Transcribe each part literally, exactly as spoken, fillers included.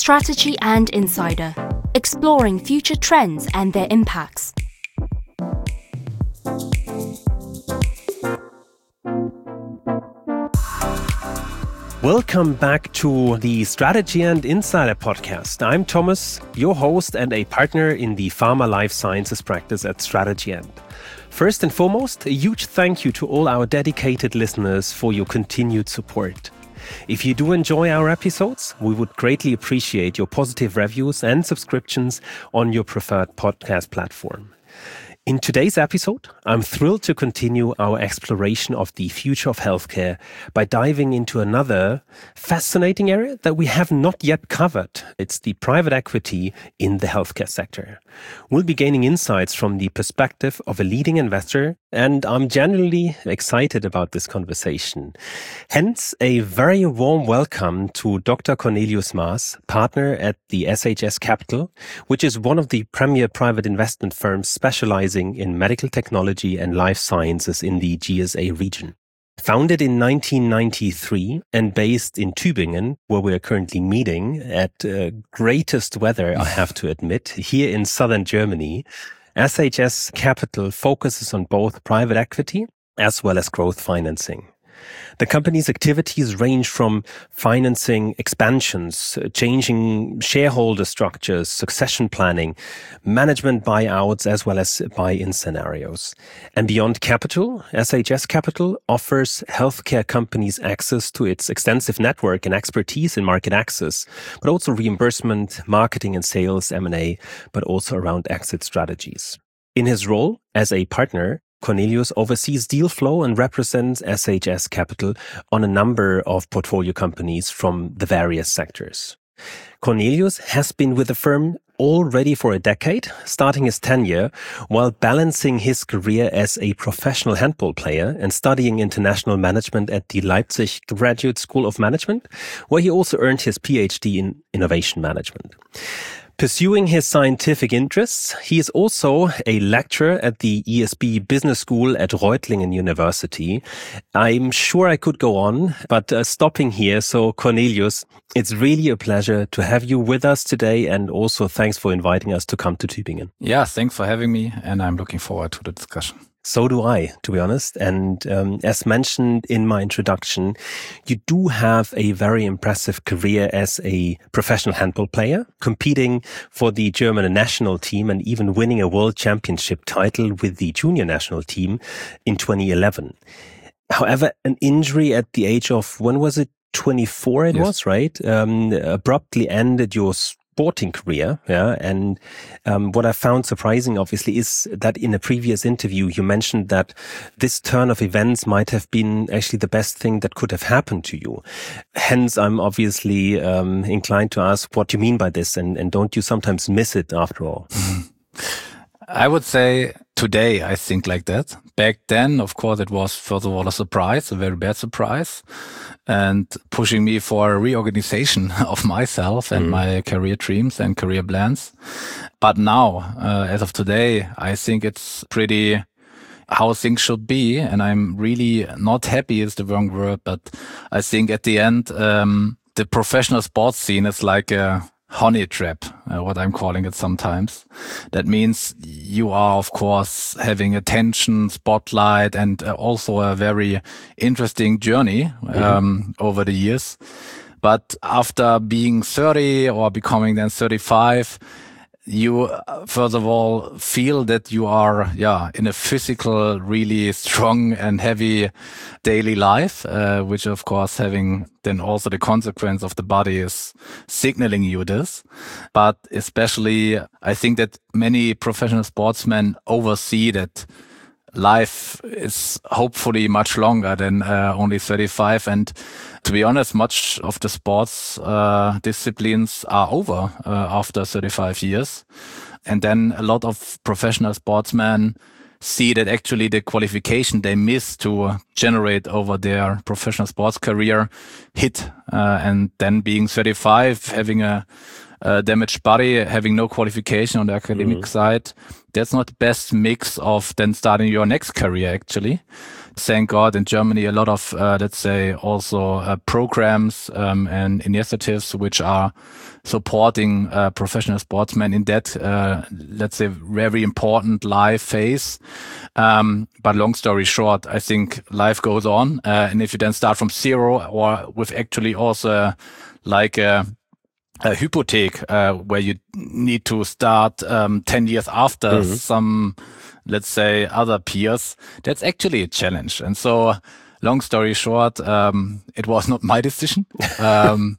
Strategy and Insider, exploring future trends and their impacts. Welcome back to the Strategy and Insider podcast. I'm Thomas, your host and a partner in the Pharma Life Sciences practice at StrategyEnd. First and foremost, a huge thank you to all our dedicated listeners for your continued support. If you do enjoy our episodes, we would greatly appreciate your positive reviews and subscriptions on your preferred podcast platform. In today's episode, I'm thrilled to continue our exploration of the future of healthcare by diving into another fascinating area that we have not yet covered. It's the private equity in the healthcare sector. We'll be gaining insights from the perspective of a leading investor, and I'm genuinely excited about this conversation. Hence, a very warm welcome to Doctor Cornelius Maas, partner at the S H S Capital, which is one of the premier private investment firms specializing in medical technology and life sciences in the G S A region. Founded in nineteen ninety-three and based in Tübingen, where we are currently meeting at uh, greatest weather, I have to admit, here in southern Germany, S H S Capital focuses on both private equity as well as growth financing. The company's activities range from financing expansions, changing shareholder structures, succession planning, management buyouts, as well as buy-in scenarios. And beyond capital, S H S Capital offers healthcare companies access to its extensive network and expertise in market access, but also reimbursement, marketing and sales, M and A, but also around exit strategies. In his role as a partner, Cornelius oversees deal flow and represents S H S Capital on a number of portfolio companies from the various sectors. Cornelius has been with the firm already for a decade, starting his tenure while balancing his career as a professional handball player and studying international management at the Leipzig Graduate School of Management, where he also earned his P H D in innovation management. Pursuing his scientific interests, he is also a lecturer at the E S B Business School at Reutlingen University. I'm sure I could go on, but uh, stopping here. So Cornelius, it's really a pleasure to have you with us today, and also thanks for inviting us to come to Tübingen. Yeah, thanks for having me, and I'm looking forward to the discussion. So do I, to be honest. And um, as mentioned in my introduction, you do have a very impressive career as a professional handball player, competing for the German national team and even winning a world championship title with the junior national team in twenty eleven. However, an injury at the age of, when was it? twenty-four it yes. was, right? Um, abruptly ended your sporting career, yeah. And um, what I found surprising, obviously, is that in a previous interview you mentioned that this turn of events might have been actually the best thing that could have happened to you. Hence, I'm obviously um, inclined to ask what you mean by this, and, and don't you sometimes miss it after all? I would say today I think like that. Back then, of course, it was first of all a surprise, a very bad surprise, and pushing me for a reorganization of myself and mm. my career dreams and career plans. But now, uh, as of today, I think it's pretty how things should be, and I'm really not happy is the wrong word, but I think at the end, um, the professional sports scene is like a honey trap, uh, what I'm calling it sometimes. That means you are, of course, having attention, spotlight, and uh, also a very interesting journey um, mm-hmm. over the years. But after being thirty or becoming then thirty-five, you uh, first of all feel that you are, yeah, in a physical, really strong and heavy daily life, uh, which of course having then also the consequence of the body is signaling you this. But especially, I think that many professional sportsmen oversee that life is hopefully much longer than uh, only thirty-five. And to be honest, much of the sports uh, disciplines are over uh, after thirty-five years. And then a lot of professional sportsmen see that actually the qualification they miss to generate over their professional sports career hit. Uh, and then being thirty-five, having a uh, damaged body, having no qualification on the academic mm-hmm. side. That's not the best mix of then starting your next career, actually. Thank God in Germany, a lot of, uh, let's say, also uh, programs um, and initiatives which are supporting uh, professional sportsmen in that, uh, let's say, very important life phase. Um, but long story short, I think life goes on. Uh, and if you then start from zero or with actually also uh, like a, a hypothek uh, where you need to start um, ten years after mm-hmm. some, let's say, other peers, that's actually a challenge. And so long story short, um, it was not my decision. Um,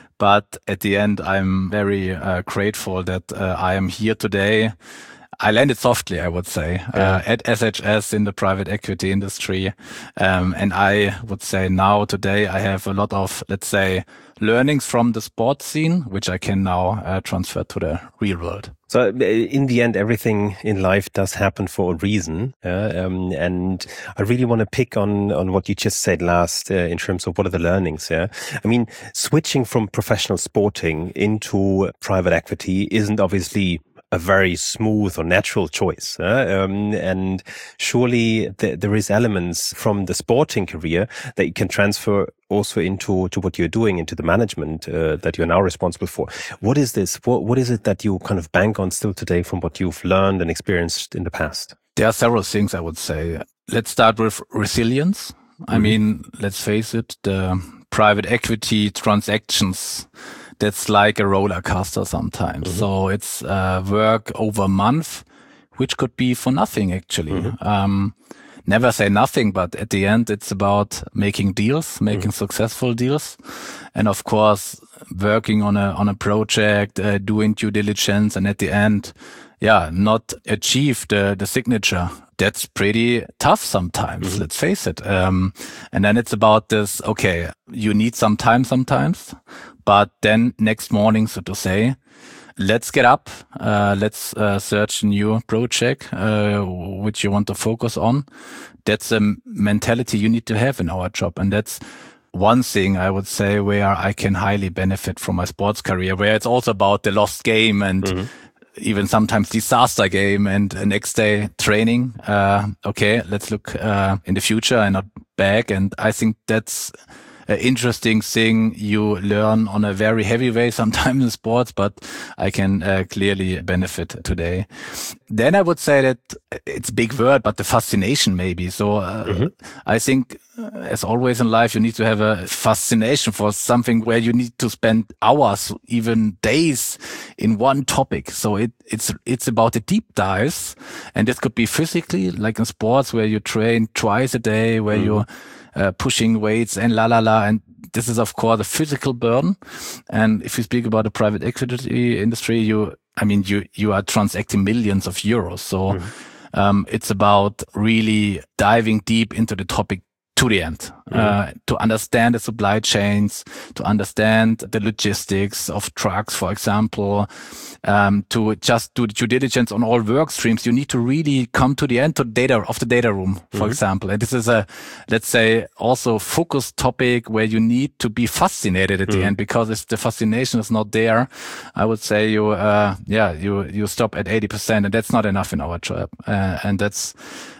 but at the end, I'm very uh, grateful that uh, I am here today. I landed softly, I would say, yeah. uh, at S H S in the private equity industry. Um, and I would say now, today, I have a lot of, let's say, learnings from the sports scene, which I can now uh, transfer to the real world. So in the end, everything in life does happen for a reason. Uh, um, and I really want to pick on, on what you just said last uh, in terms of what are the learnings. Yeah, I mean, switching from professional sporting into private equity isn't obviously a very smooth or natural choice. Uh, um, and surely th- there is elements from the sporting career that you can transfer also into to what you're doing, into the management uh, that you're now responsible for. What is this? What, what is it that you kind of bank on still today from what you've learned and experienced in the past? There are several things I would say. Let's start with resilience. Mm-hmm. I mean, let's face it, the private equity transactions, that's like a roller coaster sometimes. Mm-hmm. So it's uh, work over a month, which could be for nothing, actually. Mm-hmm. Um, never say nothing, but at the end, it's about making deals, making mm-hmm. successful deals. And of course, working on a on a project, uh, doing due diligence, and at the end, yeah, not achieve the, the signature. That's pretty tough sometimes, mm-hmm. let's face it. Um, and then it's about this, okay, you need some time sometimes, but then next morning, so to say, let's get up, uh, let's uh, search a new project, uh, which you want to focus on. That's a mentality you need to have in our job. And that's one thing I would say where I can highly benefit from my sports career, where it's also about the lost game and mm-hmm. even sometimes disaster game and uh, next day training. Uh, okay, let's look uh, in the future and not back. And I think that's an interesting thing you learn on a very heavy way sometimes in sports, but I can uh, clearly benefit today. Then I would say that it's a big word, but the fascination maybe. So uh, mm-hmm. I think uh, as always in life, you need to have a fascination for something where you need to spend hours, even days in one topic. So it, it's, it's about the deep dives, and this could be physically, like in sports where you train twice a day, where mm-hmm. you Uh, pushing weights and la la la, and this is of course a physical burden. And if you speak about the private equity industry, you, I mean, you you are transacting millions of euros. So mm-hmm. um, it's about really diving deep into the topic to the end, mm-hmm. uh, to understand the supply chains, to understand the logistics of trucks, for example, um, to just do the due diligence on all work streams. You need to really come to the end to data of the data room, for mm-hmm. example. And this is a, let's say, also focused topic where you need to be fascinated at mm-hmm. the end, because if the fascination is not there, I would say you, uh, yeah, you, you stop at eighty percent, and that's not enough in our job. Uh, and that's,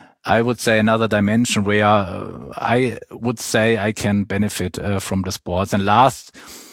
I would say, another dimension where uh, I would say I can benefit uh, from the sports. And last,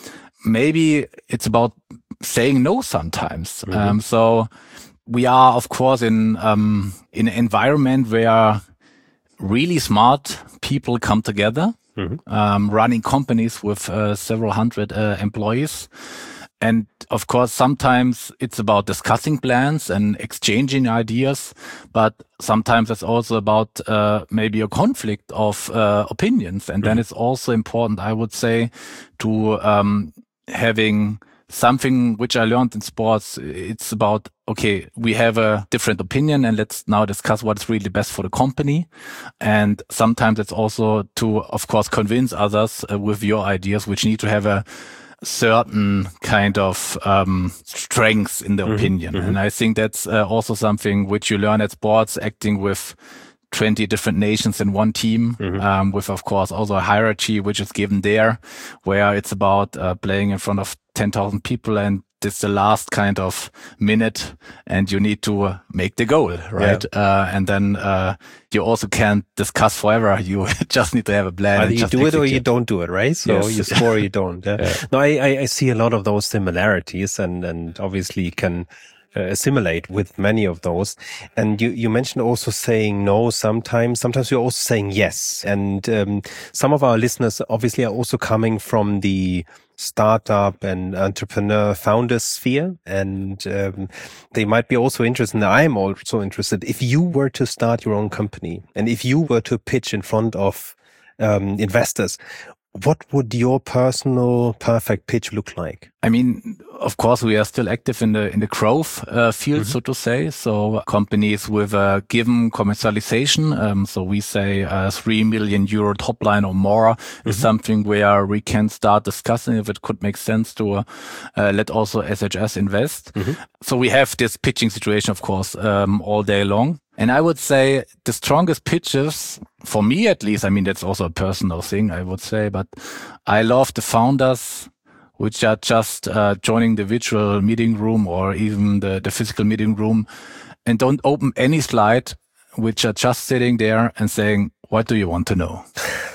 maybe it's about saying no sometimes. Mm-hmm. Um, so we are, of course, in um, in an environment where really smart people come together, mm-hmm. um, running companies with uh, several hundred uh, employees. And of course, sometimes it's about discussing plans and exchanging ideas, but sometimes it's also about uh, maybe a conflict of uh, opinions. And mm-hmm. then it's also important, I would say, to um, having something which I learned in sports. It's about, okay, we have a different opinion and let's now discuss what is really best for the company. And sometimes it's also to, of course, convince others uh, with your ideas, which need to have a certain kind of um, strengths in the mm-hmm, opinion. Mm-hmm. And I think that's uh, also something which you learn at sports, acting with twenty different nations in one team, mm-hmm. um, with, of course, also a hierarchy which is given there, where it's about uh, playing in front of ten thousand people and it's the last kind of minute and you need to uh, make the goal, right? Yeah. Uh, and then uh, you also can't discuss forever. You just need to have a plan. Either and you just do execute. it or you don't do it, right? So yes. you score or you don't. Yeah. Yeah. No, I, I, I see a lot of those similarities and, and obviously can Uh, assimilate with many of those. And you, you mentioned also saying no sometimes. Sometimes you're also saying yes. And um, some of our listeners obviously are also coming from the startup and entrepreneur founder sphere. And um, they might be also interested, and I'm also interested, if you were to start your own company and if you were to pitch in front of um, investors, what would your personal perfect pitch look like? I mean, of course, we are still active in the in the growth uh, field, mm-hmm. so to say. So companies with a given commercialization, um, so we say uh, three million euro top line or more mm-hmm. is something where we can start discussing if it could make sense to uh, uh, let also S H S invest. Mm-hmm. So we have this pitching situation, of course, um, all day long. And I would say the strongest pitches, for me at least, I mean, that's also a personal thing, I would say, but I love the founders which are just uh, joining the virtual meeting room or even the, the physical meeting room and don't open any slide, which are just sitting there and saying, what do you want to know?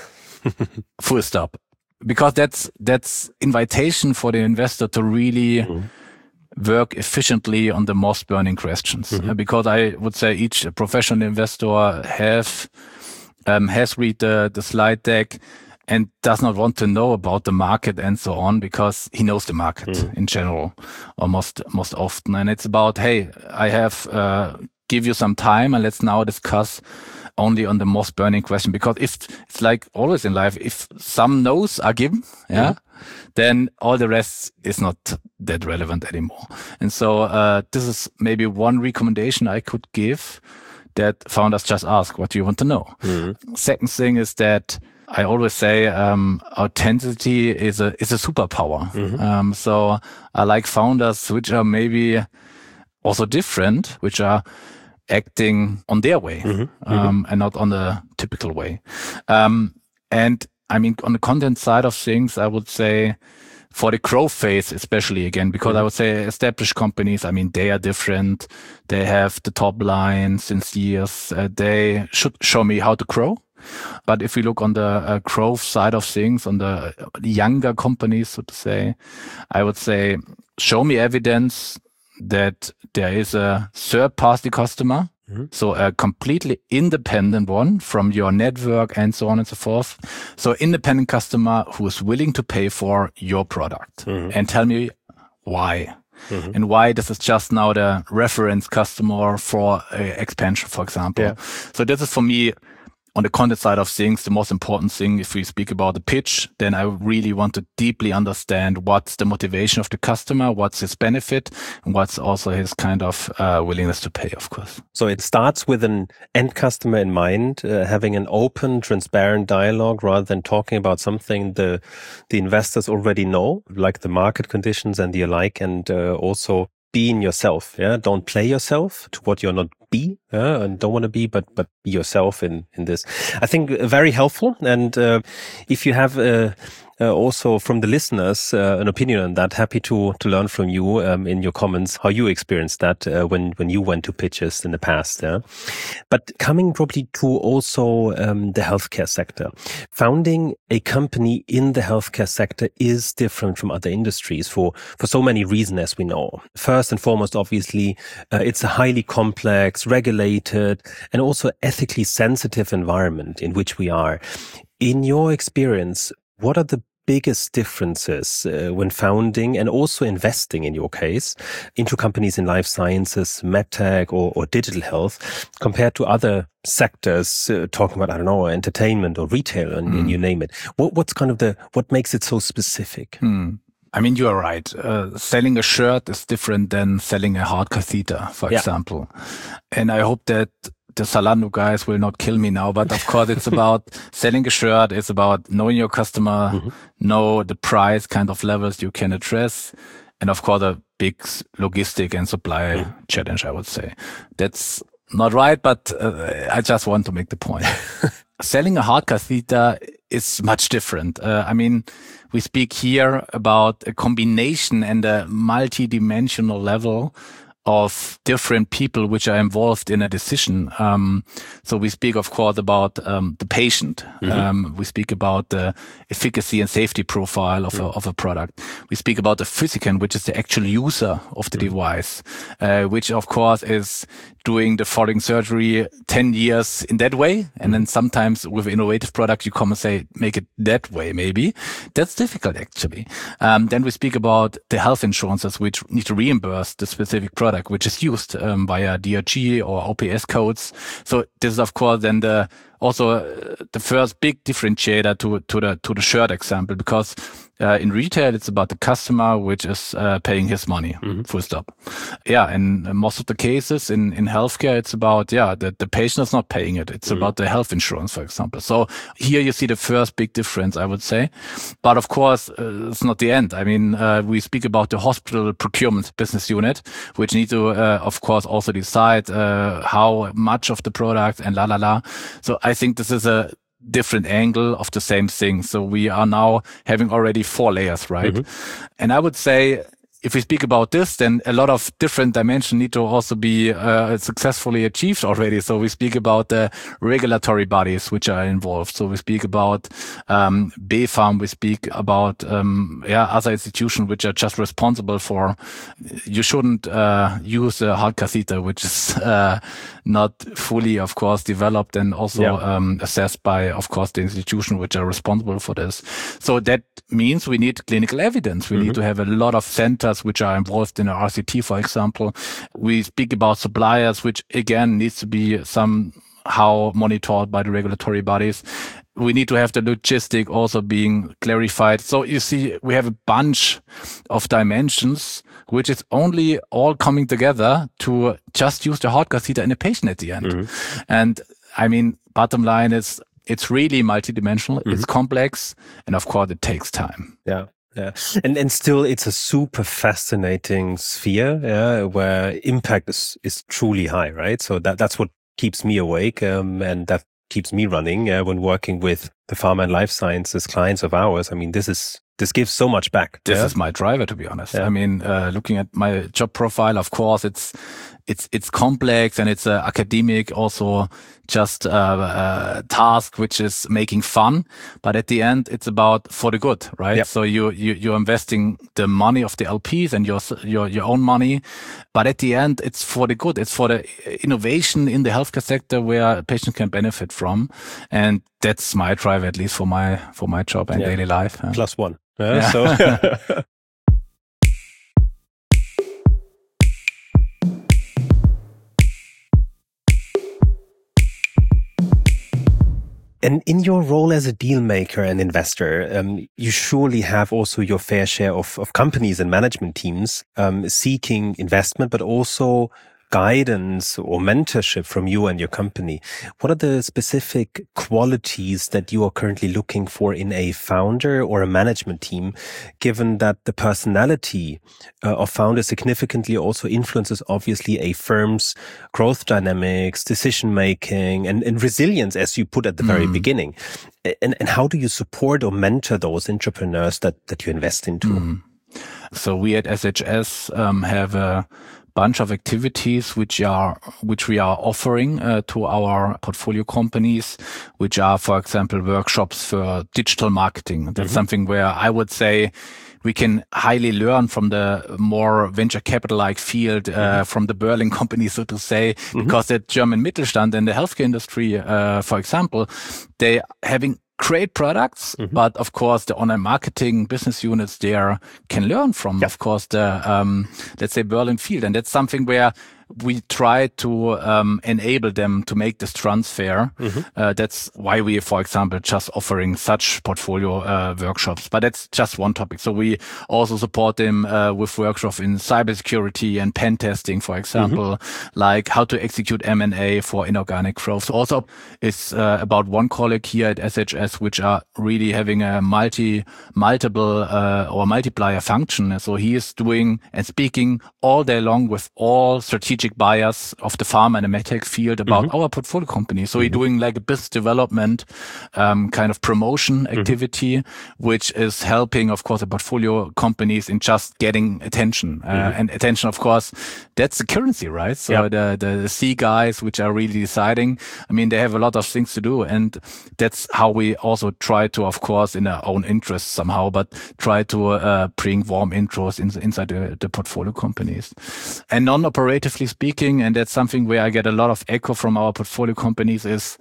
Full stop. Because that's, that's invitation for the investor to really mm-hmm. work efficiently on the most burning questions. Mm-hmm. Uh, because I would say each professional investor have, um, has read the, the slide deck and does not want to know about the market and so on, because he knows the market mm. in general, or most, most often. And it's about, hey, I have, uh, give you some time and let's now discuss only on the most burning question. Because if it's like always in life, if some no's are given, yeah, mm. then all the rest is not that relevant anymore. And so, uh, this is maybe one recommendation I could give, that founders just ask, what do you want to know? Mm. Second thing is that I always say um, authenticity is a is a superpower. Mm-hmm. Um, so I like founders which are maybe also different, which are acting on their way mm-hmm. Um, mm-hmm. and not on the typical way. Um, and I mean, on the content side of things, I would say for the growth phase, especially again, because mm-hmm. I would say established companies, I mean, they are different. They have the top line since years. Uh, they should show me how to grow. But if we look on the uh, growth side of things, on the younger companies, so to say, I would say, show me evidence that there is a third-party customer, mm-hmm. so a completely independent one from your network and so on and so forth. So independent customer who is willing to pay for your product mm-hmm. and tell me why. Mm-hmm. And why this is just now the reference customer for uh, expansion, for example. Yeah. So this is for me, on the content side of things, the most important thing, if we speak about the pitch, then I really want to deeply understand what's the motivation of the customer, what's his benefit, and what's also his kind of uh, willingness to pay, of course. So it starts with an end customer in mind, uh, having an open, transparent dialogue rather than talking about something the the investors already know, like the market conditions and the alike, and uh, also being yourself. Yeah, don't play yourself to what you're not be uh, and don't want to be, but but be yourself in in this. I think uh, very helpful. And uh, if you have uh, uh, also from the listeners uh, an opinion on that, happy to to learn from you um, in your comments how you experienced that uh, when when you went to pitches in the past. Yeah? But coming probably to also um, the healthcare sector, founding a company in the healthcare sector is different from other industries for for so many reasons, as we know. First and foremost, obviously, uh, it's a highly complex, regulated, and also ethically sensitive environment in which we are. In your experience, what are the biggest differences uh, when founding and also investing, in your case, into companies in life sciences, medtech, or, or digital health compared to other sectors, uh, talking about, I don't know, entertainment or retail, and, mm. and you name it? What, what's kind of the, what makes it so specific? Mm. I mean, you are right. Uh, selling a shirt is different than selling a heart catheter, for yeah. example. And I hope that the Zalando guys will not kill me now, but of course it's about selling a shirt. It's about knowing your customer, mm-hmm. know the price kind of levels you can address. And of course, a big logistic and supply mm-hmm. challenge, I would say. That's not right, but uh, I just want to make the point. Selling a heart catheter is much different. Uh, I mean, we speak here about a combination and a multi-dimensional level of different people which are involved in a decision. Um, so we speak, of course, about um, the patient. Mm-hmm. Um, we speak about the efficacy and safety profile of, mm-hmm. a, of a product. We speak about the physician, which is the actual user of the mm-hmm. device, uh, which, of course, is doing the following surgery ten years in that way. And mm-hmm. then sometimes with innovative product, you come and say, make it that way, maybe. That's difficult, actually. Um, then we speak about the health insurances, which need to reimburse the specific product, which is used um, via D R G or O P S codes. So this is, of course, then the also uh, the first big differentiator to to the to the shirt example, because uh, in retail it's about the customer which is uh, paying his money, mm-hmm. full stop. Yeah, and most of the cases in in healthcare it's about yeah that the patient is not paying it. It's mm-hmm. about the health insurance, for example. So here you see the first big difference, I would say. But of course, uh, it's not the end. I mean, uh, we speak about the hospital procurement business unit, which need to uh, of course also decide uh, how much of the product and la la la. So I think this is a different angle of the same thing. So we are now having already four layers, right? Mm-hmm. And I would say, if we speak about this, then a lot of different dimensions need to also be uh, successfully achieved already. So we speak about the regulatory bodies which are involved. So we speak about um, B fam, we speak about um, yeah other institutions which are just responsible for. You shouldn't uh, use a heart catheter, which is uh, not fully, of course, developed and also yeah. um, assessed by, of course, the institution which are responsible for this. So that means we need clinical evidence. We mm-hmm. need to have a lot of centers which are involved in a R C T, for example. We speak about suppliers, which again needs to be somehow monitored by the regulatory bodies. We need to have the logistic also being clarified. So you see, we have a bunch of dimensions, which is only all coming together to just use the heart catheter in a patient at the end. Mm-hmm. And I mean, bottom line is it's really multidimensional, mm-hmm. it's complex, and of course it takes time. Yeah. Yeah, and and still, it's a super fascinating sphere, yeah, where impact is is truly high, right? So that that's what keeps me awake, um, and that keeps me running uh, when working with the pharma and life sciences clients of ours. I mean, this is this gives so much back. This yeah? is my driver, to be honest. Yeah. I mean, uh, looking at my job profile, of course, it's it's it's complex and it's uh, academic, also just a uh, uh, task which is making fun. But at the end, it's about for the good, right? Yep. So you you you're investing the money of the L Ps and your your your own money, but at the end, it's for the good. It's for the innovation in the healthcare sector where patients can benefit from, and that's my drive, at least for my for my job and yeah. daily life. Yeah. Plus one. Yeah, yeah. So. And in your role as a deal maker and investor, um, you surely have also your fair share of, of companies and management teams um, seeking investment, but also guidance or mentorship from you and your company. What are the specific qualities that you are currently looking for in a founder or a management team, given that the personality uh, of founders significantly also influences, obviously, a firm's growth dynamics, decision-making, and, and resilience, as you put at the very mm. beginning? And, and how do you support or mentor those entrepreneurs that, that you invest into? Mm. So we at S H S um, have a bunch of activities which are which we are offering uh, to our portfolio companies, which are, for example, workshops for digital marketing. That's mm-hmm. something where I would say we can highly learn from the more venture capital-like field, uh, mm-hmm. from the Berlin company, so to say, mm-hmm. because the German Mittelstand and the healthcare industry, uh, for example, they having great products, mm-hmm. but of course the online marketing business units there can learn from, yep. of course, the, um, let's say Berlin field. And that's something where we try to um, enable them to make this transfer. Mm-hmm. Uh, that's why we, for example, just offering such portfolio uh, workshops. But that's just one topic. So we also support them uh, with workshops in cybersecurity and pen testing, for example, mm-hmm. like how to execute M and A for inorganic growth. So also, it's uh, about one colleague here at S H S, which are really having a multi, multiple uh, or multiplier function. So he is doing and speaking all day long with all strategic strategic buyers of the pharma and the medtech field about mm-hmm. our portfolio company. So mm-hmm. we're doing like a business development um, kind of promotion activity, mm-hmm. which is helping, of course, the portfolio companies in just getting attention. Uh, mm-hmm. And attention, of course, that's the currency, right? So yeah. the, the C guys, which are really deciding, I mean, they have a lot of things to do. And that's how we also try to, of course, in our own interest somehow, but try to uh, bring warm intros in, inside the, the portfolio companies. And non-operatively speaking, and that's something where I get a lot of echo from our portfolio companies, is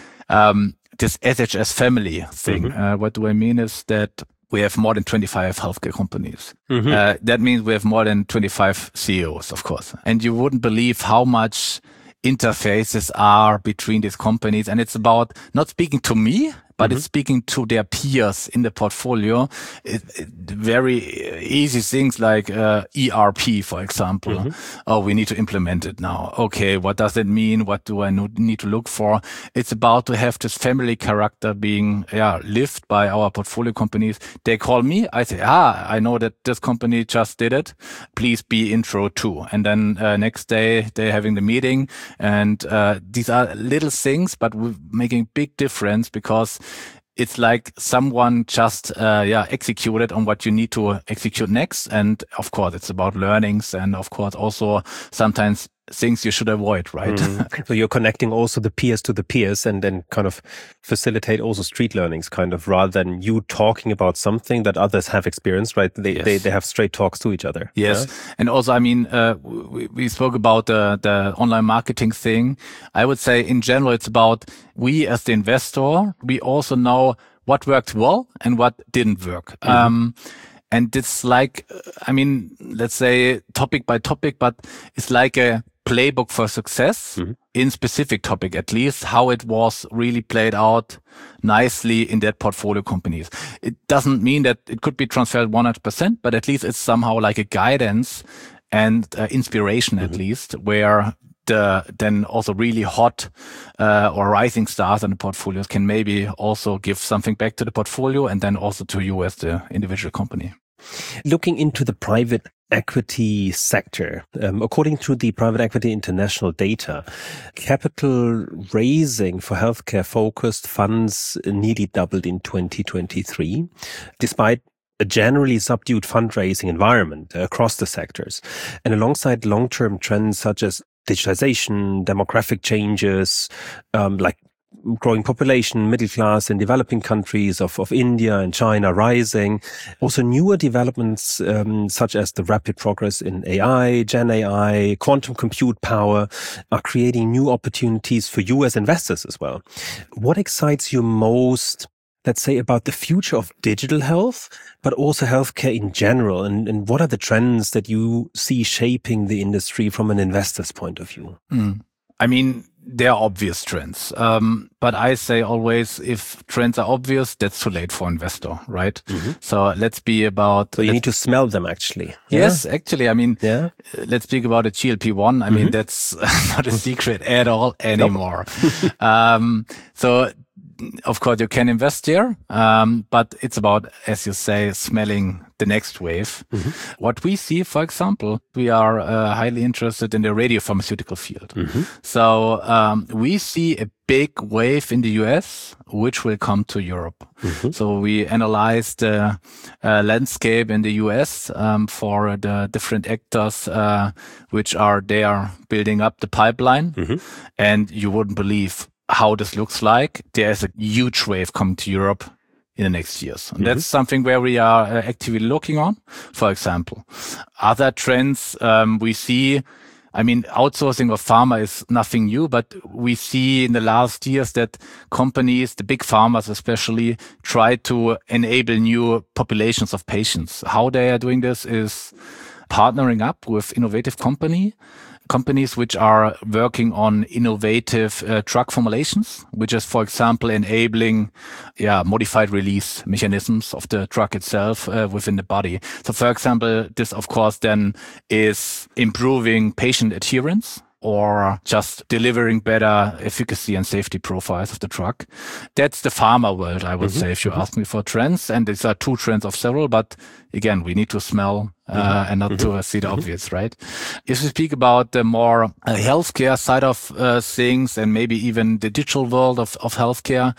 um, this S H S family thing. Mm-hmm. Uh, what do I mean is that we have more than twenty-five healthcare companies. Mm-hmm. Uh, that means we have more than twenty-five C E Os, of course. And you wouldn't believe how much interfaces are between these companies. And it's about not speaking to me, but mm-hmm. it's speaking to their peers in the portfolio. It, it, very easy things like uh, E R P, for example. Mm-hmm. Oh, we need to implement it now. Okay, what does it mean? What do I need to look for? It's about to have this family character being yeah lived by our portfolio companies. They call me. I say, ah, I know that this company just did it. Please be intro too. And then uh, next day they're having the meeting. And uh, these are little things, but we're making big difference because it's like someone just, uh, yeah, executed on what you need to execute next. And of course, it's about learnings and of course also sometimes things you should avoid, right? Mm. So you're connecting also the peers to the peers and then kind of facilitate also street learnings kind of rather than you talking about something that others have experienced, right? They yes. they, they have straight talks to each other. Yes. Yeah? And also, I mean, uh, we, we spoke about uh, the online marketing thing. I would say in general, it's about we as the investor, we also know what worked well and what didn't work. Mm-hmm. Um, and it's like, I mean, let's say topic by topic, but it's like a playbook for success mm-hmm. in specific topic, at least how it was really played out nicely in that portfolio companies. It doesn't mean that it could be transferred one hundred percent, but at least it's somehow like a guidance and uh, inspiration mm-hmm. at least where the then also really hot uh, or rising stars in the portfolios can maybe also give something back to the portfolio and then also to you as the individual company. Looking into the private equity sector, um, according to the Private Equity International data, capital raising for healthcare-focused funds nearly doubled in twenty twenty-three, despite a generally subdued fundraising environment across the sectors. And alongside long-term trends such as digitization, demographic changes, um, like growing population, middle class in developing countries of, of India and China rising. Also newer developments um, such as the rapid progress in A I, Gen A I, quantum compute power are creating new opportunities for you as investors as well. What excites you most, let's say, about the future of digital health, but also healthcare in general? And, and what are the trends that you see shaping the industry from an investor's point of view? Mm. I mean, there are obvious trends. Um, but I say always, if trends are obvious, that's too late for investor, right? Mm-hmm. So let's be about... So you need to smell them, actually. Yes, yeah? actually. I mean, yeah. let's speak about a G L P one. I mm-hmm. mean, that's not a secret at all anymore. Nope. um, so... Of course, you can invest there, um, but it's about, as you say, smelling the next wave. Mm-hmm. What we see, for example, we are uh, highly interested in the radiopharmaceutical field. Mm-hmm. So um, we see a big wave in the U S, which will come to Europe. Mm-hmm. So we analyzed the uh, landscape in the U S um, for the different actors uh, which are there building up the pipeline. Mm-hmm. And you wouldn't believe how this looks like. There's a huge wave coming to Europe in the next years. And mm-hmm. that's something where we are uh, actively looking on, for example. Other trends um, we see, I mean, outsourcing of pharma is nothing new, but we see in the last years that companies, the big pharmas especially, try to enable new populations of patients. How they are doing this is partnering up with innovative company companies which are working on innovative uh, drug formulations, which is, for example, enabling yeah, modified release mechanisms of the drug itself uh, within the body. So, for example, this, of course, then is improving patient adherence or just delivering better efficacy and safety profiles of the drug. That's the pharma world, I would mm-hmm. say, if you mm-hmm. ask me for trends. And these are two trends of several, but again, we need to smell uh, mm-hmm. and not mm-hmm. to uh, see the mm-hmm. obvious, right? If we speak about the more uh, healthcare side of uh, things and maybe even the digital world of, of healthcare,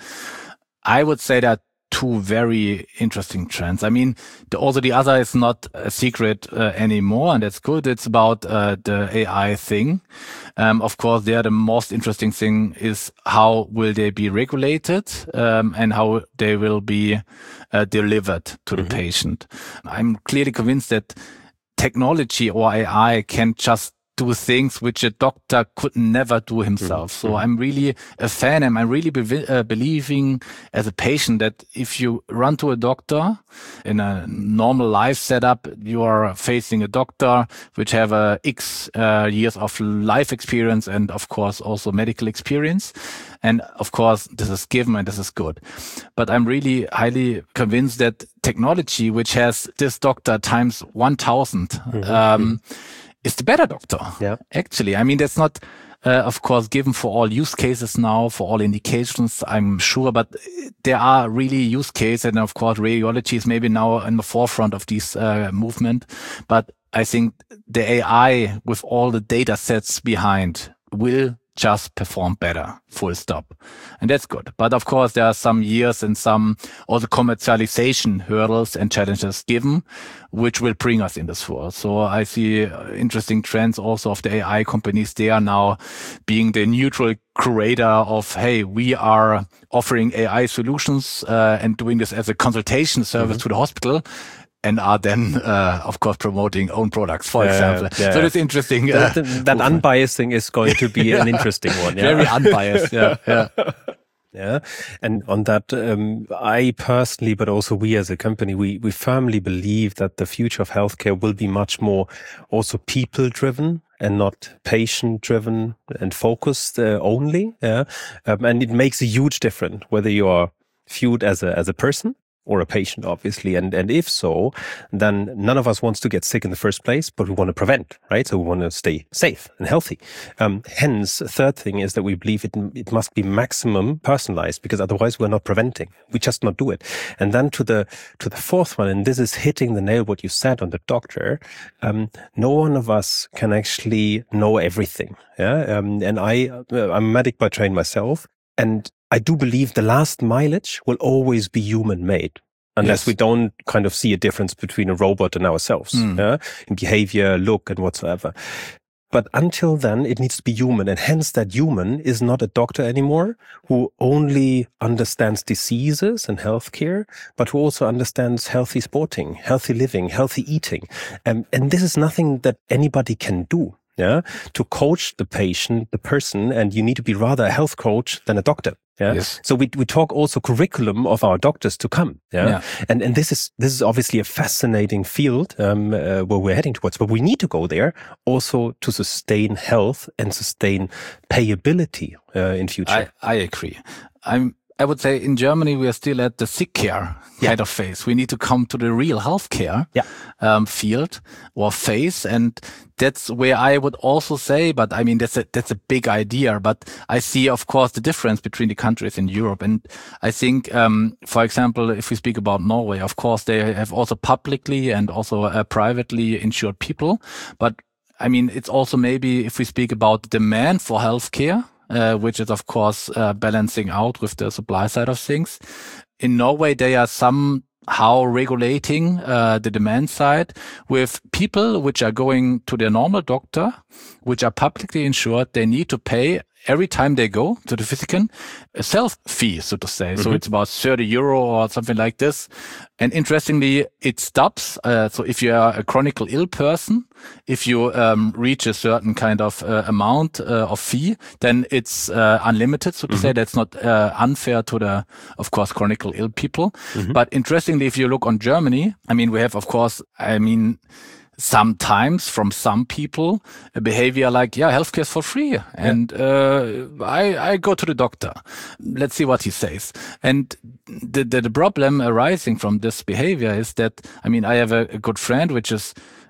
I would say that two very interesting trends. I mean, the, also the other is not a secret uh, anymore, and that's good. It's about uh, the A I thing. Um, of course, there the most interesting thing is how will they be regulated um, and how they will be uh, delivered to mm-hmm. the patient. I'm clearly convinced that technology or A I can just do things which a doctor could never do himself. Mm-hmm. So I'm really a fan, and I'm really be- uh, believing as a patient that if you run to a doctor in a normal life setup, you are facing a doctor which have a X uh, years of life experience and of course also medical experience. And of course, this is given and this is good. But I'm really highly convinced that technology, which has this doctor times one thousand, mm-hmm. um, is the better doctor. Yeah. Actually, I mean, that's not, uh, of course, given for all use cases now, for all indications, I'm sure, but there are really use cases. And of course, radiology is maybe now in the forefront of this uh, movement. But I think the A I with all the data sets behind will just perform better, full stop. And that's good. But of course, there are some years and some also commercialization hurdles and challenges given, which will bring us in this world. So I see interesting trends also of the A I companies. They are now being the neutral curator of, hey, we are offering A I solutions uh, and doing this as a consultation service mm-hmm. to the hospital. And are then, uh, of course, promoting own products, for yeah, example. Yeah. So it's interesting. Uh, that that unbiasing is going to be yeah. an interesting one. Yeah? Very unbiased. Yeah, yeah. Yeah. And on that, um, I personally, but also we as a company, we, we firmly believe that the future of healthcare will be much more also people driven and not patient driven and focused uh, only. Yeah. Um, and it makes a huge difference whether you are viewed as a, as a person or a patient, obviously. And, and if so, then none of us wants to get sick in the first place, but we want to prevent, right? So we want to stay safe and healthy. Um, hence, third thing is that we believe it, it must be maximum personalized, because otherwise we're not preventing. We just not do it. And then to the, to the fourth one, and this is hitting the nail, what you said on the doctor, um, no one of us can actually know everything. Yeah. Um, and I, uh, I'm a medic by training myself. And I do believe the last mileage will always be human made, unless yes. we don't kind of see a difference between a robot and ourselves, mm. yeah? in behavior, look, and whatsoever. But until then, it needs to be human. And hence that human is not a doctor anymore who only understands diseases and healthcare, but who also understands healthy sporting, healthy living, healthy eating. Um, and this is nothing that anybody can do. Yeah, to coach the patient, the person, and you need to be rather a health coach than a doctor. Yeah. Yes. So we we talk also curriculum of our doctors to come. Yeah. yeah. And and this is this is obviously a fascinating field um, uh, where we're heading towards. But we need to go there also to sustain health and sustain payability uh, in future. I, I agree. I'm. I would say in Germany, we are still at the sick care yeah. kind of phase. We need to come to the real healthcare yeah. um, field or phase. And that's where I would also say, but I mean, that's a, that's a big idea, but I see, of course, the difference between the countries in Europe. And I think, um, for example, if we speak about Norway, of course, they have also publicly and also uh, privately insured people. But I mean, it's also maybe if we speak about the demand for healthcare, Uh, which is, of course, uh, balancing out with the supply side of things. In Norway, they are somehow regulating uh, the demand side with people which are going to their normal doctor, which are publicly insured. They need to pay every time they go to the physician a self fee, so to say. Mm-hmm. So it's about thirty euro or something like this. And interestingly, it stops. Uh, so if you are a chronically ill person, if you um, reach a certain kind of uh, amount uh, of fee, then it's uh, unlimited, so to mm-hmm. say. That's not uh, unfair to the, of course, chronically ill people. Mm-hmm. But interestingly, if you look on Germany, I mean, we have, of course, I mean, sometimes from some people a behavior like, yeah, healthcare is for free. And uh, I, I go to the doctor. Let's see what he says. And the, the, the problem arising from this behavior is that, I mean, I have a, a good friend, which is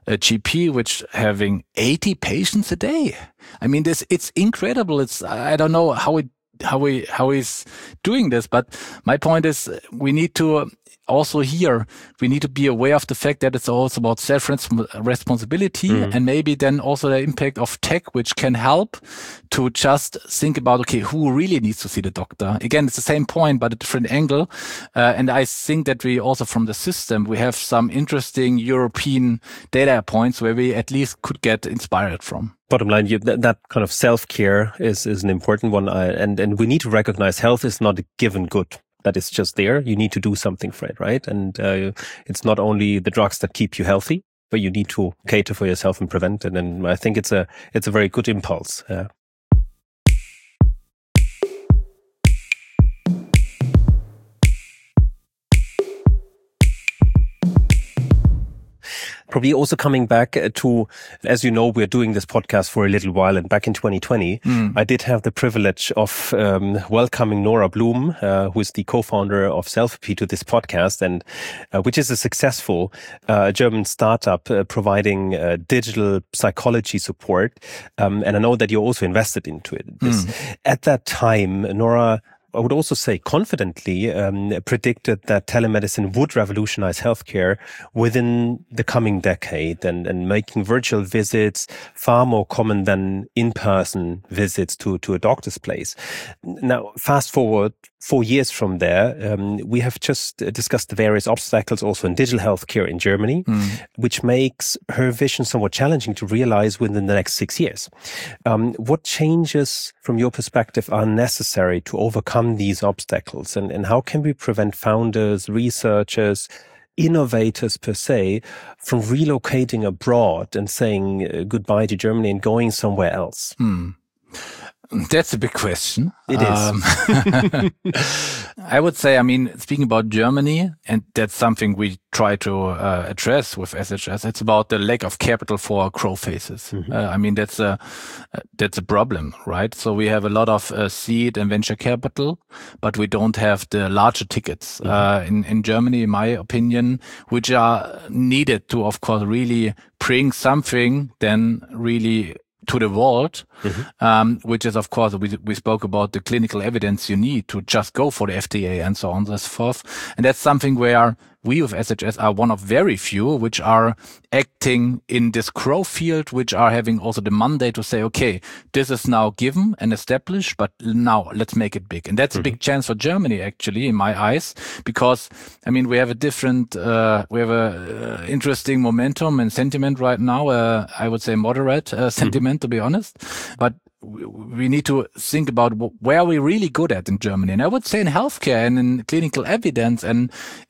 a G P which having eighty patients a day. I mean, this, it's incredible. It's, I don't know how it, how we, how he's doing this, but my point is we need to also here, we need to be aware of the fact that it's also about self-responsibility mm. and maybe then also the impact of tech, which can help to just think about, okay, who really needs to see the doctor? Again, it's the same point, but a different angle. Uh, and I think that we also from the system, we have some interesting European data points where we at least could get inspired from. Bottom line, you, that, that kind of self-care is, is an important one. Uh, and, and we need to recognize health is not a given good. That is just there. You need to do something for it, right? And uh, it's not only the drugs that keep you healthy, but you need to cater for yourself and prevent it. And I think it's a it's a very good impulse. Yeah. Probably also coming back to, as you know, we're doing this podcast for a little while, and back in twenty twenty, mm. I did have the privilege of um, welcoming Nora Blum, uh, who is the co-founder of Selfie, to this podcast, and uh, which is a successful uh, German startup uh, providing uh, digital psychology support. Um, and I know that you're also invested into it. This. Mm. At that time, Nora, I would also say confidently um, predicted that telemedicine would revolutionize healthcare within the coming decade, and, and making virtual visits far more common than in-person visits to, to a doctor's place. Now, fast forward four years from there, um, we have just discussed the various obstacles also in digital healthcare in Germany, mm. which makes her vision somewhat challenging to realize within the next six years. Um, what changes, from your perspective, are necessary to overcome these obstacles, and, and how can we prevent founders, researchers, innovators per se from relocating abroad and saying uh, goodbye to Germany and going somewhere else? Hmm. That's a big question. It is. Um, I would say, I mean, speaking about Germany, and that's something we try to uh, address with S H S, it's about the lack of capital for grow phases. Mm-hmm. Uh, I mean, that's a, that's a problem, right? So we have a lot of uh, seed and venture capital, but we don't have the larger tickets mm-hmm. uh, in, in Germany, in my opinion, which are needed to, of course, really bring something then really to the world, mm-hmm. um, which is, of course, we, we spoke about the clinical evidence you need to just go for the F D A and so on and so forth. And that's something where we with S H S are one of very few which are acting in this grow field, which are having also the mandate to say, okay, this is now given and established, but now let's make it big. And that's mm-hmm. a big chance for Germany, actually, in my eyes, because, I mean, we have a different, uh, we have a uh, interesting momentum and sentiment right now. Uh, I would say moderate uh, sentiment, mm-hmm. to be honest, but we need to think about where are we really good at in Germany. And I would say in healthcare and in clinical evidence and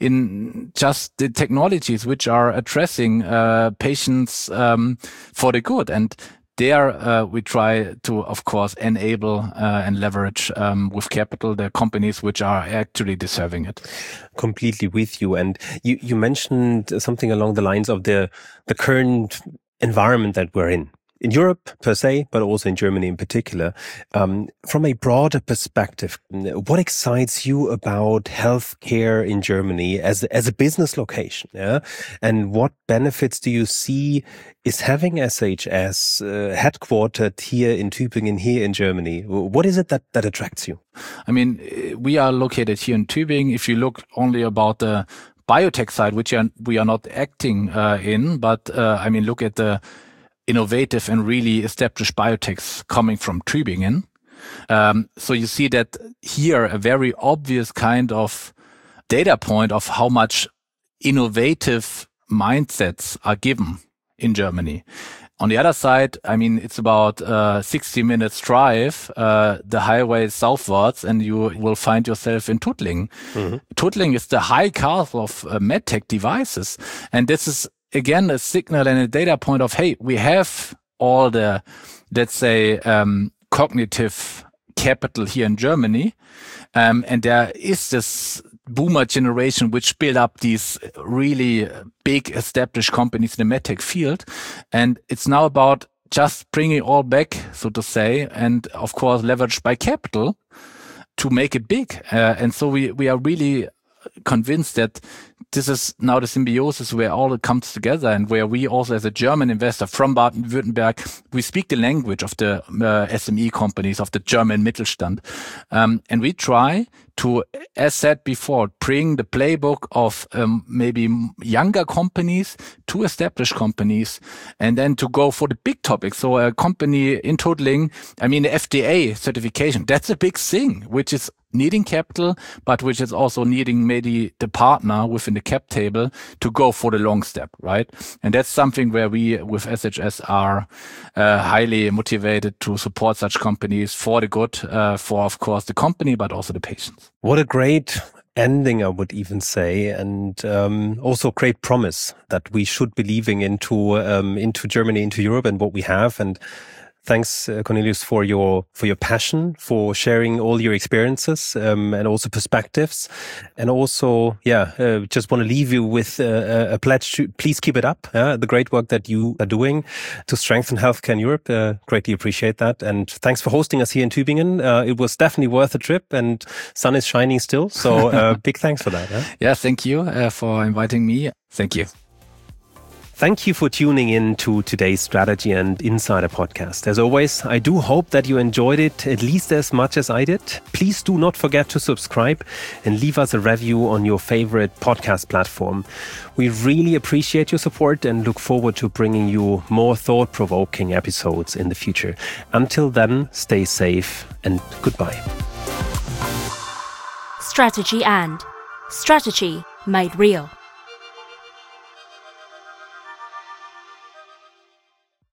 in just the technologies which are addressing uh, patients um, for the good. And there uh, we try to, of course, enable uh, and leverage um, with capital the companies which are actually deserving it. Completely with you. And you, you mentioned something along the lines of the the current environment that we're in. In Europe per se, but also in Germany in particular. Um, from a broader perspective, what excites you about healthcare in Germany as as a business location? Yeah, and what benefits do you see is having S H S uh, headquartered here in Tübingen, here in Germany? What is it that that attracts you? I mean, we are located here in Tübingen. If you look only about the biotech side, which are, we are not acting uh, in, but uh, I mean, look at the innovative and really established biotechs coming from Tübingen. Um, so you see that here a very obvious kind of data point of how much innovative mindsets are given in Germany. On the other side, I mean, it's about uh, sixty minutes drive, uh, the highway southwards, and you will find yourself in Tuttlingen. Mm-hmm. Tuttlingen is the high castle of uh, medtech devices. And this is again, a signal and a data point of, hey, we have all the, let's say, um, cognitive capital here in Germany. Um, and there is this boomer generation which build up these really big established companies in the medtech field. And it's now about just bringing it all back, so to say, and of course leveraged by capital to make it big. Uh, and so we, we are really convinced that this is now the symbiosis where all it comes together, and where we also, as a German investor from Baden-Württemberg, we speak the language of the uh, S M E companies, of the German Mittelstand. Um, and we try to, as said before, bring the playbook of um, maybe younger companies to established companies, and then to go for the big topics. So a company in totaling, I mean, the F D A certification, that's a big thing, which is needing capital, but which is also needing maybe the partner within the cap table to go for the long step, right? And that's something where we with S H S are uh, highly motivated to support such companies for the good, uh, for, of course, the company, but also the patients. What a great ending, I would even say, and um, also great promise that we should be leaving into um, into Germany, into Europe, and what we have. And thanks, uh, Cornelius, for your for your passion, for sharing all your experiences um, and also perspectives. And also, yeah, uh, just want to leave you with uh, a pledge to please keep it up. Uh, the great work that you are doing to strengthen healthcare in Europe. Uh, greatly appreciate that. And thanks for hosting us here in Tübingen. Uh, it was definitely worth a trip, and sun is shining still. So uh, big thanks for that. Huh? Yeah, thank you uh, for inviting me. Thank you. Thank you for tuning in to today's Strategy and Insider podcast. As always, I do hope that you enjoyed it at least as much as I did. Please do not forget to subscribe and leave us a review on your favorite podcast platform. We really appreciate your support and look forward to bringing you more thought-provoking episodes in the future. Until then, stay safe and goodbye. Strategy and Strategy made real.